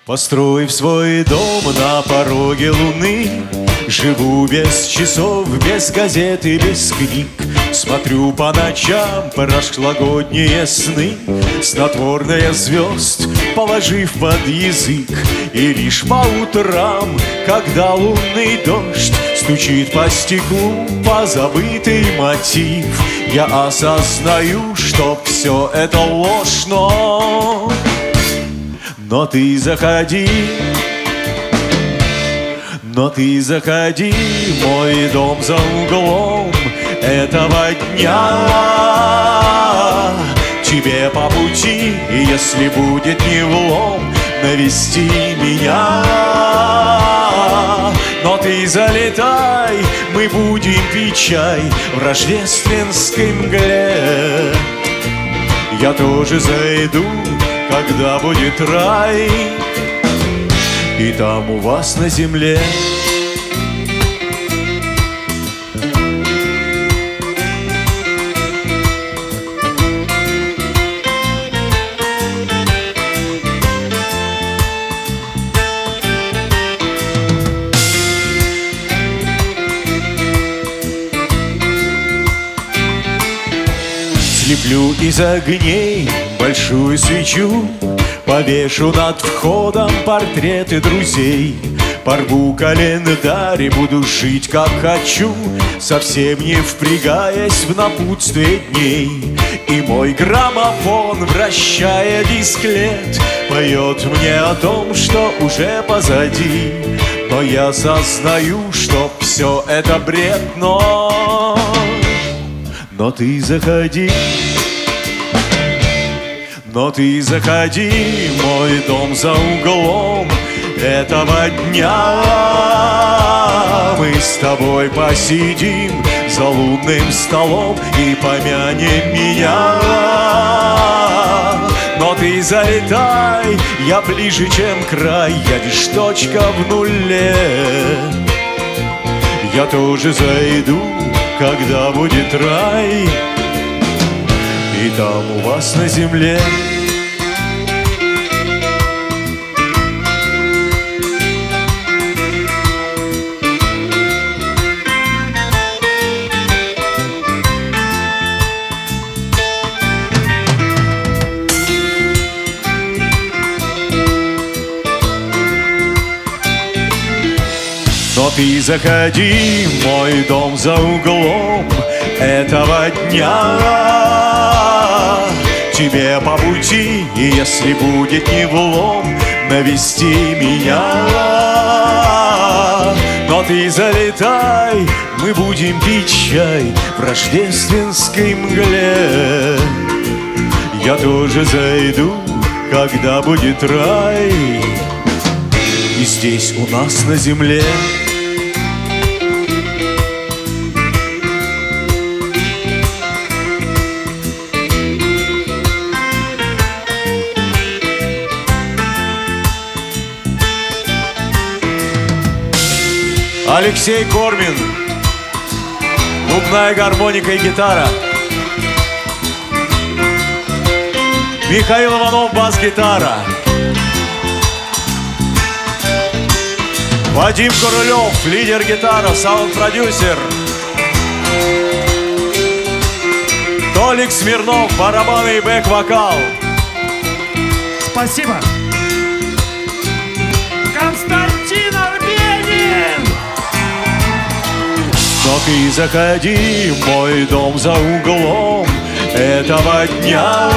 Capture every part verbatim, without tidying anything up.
Построив свой дом на пороге луны, живу без часов, без газет и без книг. Смотрю по ночам прошлогодние сны, снотворное звезд положив под язык. И лишь по утрам, когда лунный дождь стучит по стеклу позабытый мотив, я осознаю, что все это ложь, но... Но ты заходи, но ты заходи в мой дом за углом этого дня. Тебе по пути, если будет не влом, навести меня. Но ты залетай, мы будем пить чай в рождественской мгле. Я тоже зайду, когда будет рай, и там у вас на земле. Слеплю из огней большую свечу, повешу над входом портреты друзей. Порву календарь и буду жить как хочу, совсем не впрягаясь в напутствие дней. И мой граммофон, вращая дисклет, поет мне о том, что уже позади. Но я сознаю, что все это бред, но... Но ты заходи, но ты заходи в мой дом за углом этого дня. Мы с тобой посидим за лунным столом и помянем меня. Но ты залетай, я ближе, чем край, я лишь точка в нуле. Я тоже зайду, когда будет рай, и там у вас на земле. Но ты заходи в мой дом за углом этого дня. Тебе по пути, и если будет не влом, навести меня. Но ты залетай, мы будем пить чай в рождественской мгле. Я тоже зайду, когда будет рай, и здесь у нас на земле. Алексей Кормин, губная гармоника и гитара. Михаил Иванов, бас-гитара. Вадим Королев, лидер гитара, саунд-продюсер. Толик Смирнов, барабаны и бэк-вокал. Спасибо. Константин Арбенин. Но ты заходи в мой дом за углом этого дня.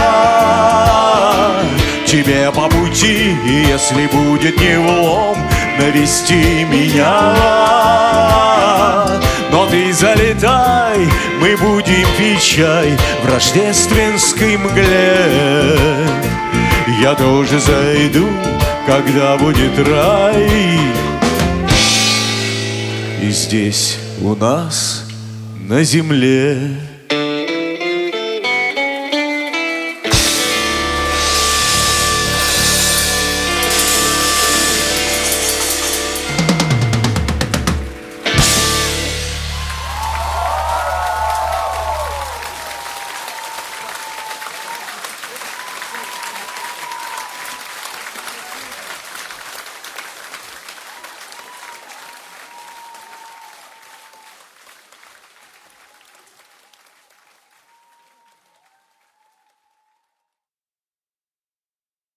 Тебе по пути, если будет не влом, навести меня. Но ты залетай, мы будем пить чай в рождественской мгле. Я тоже зайду, когда будет рай, и здесь у нас на земле.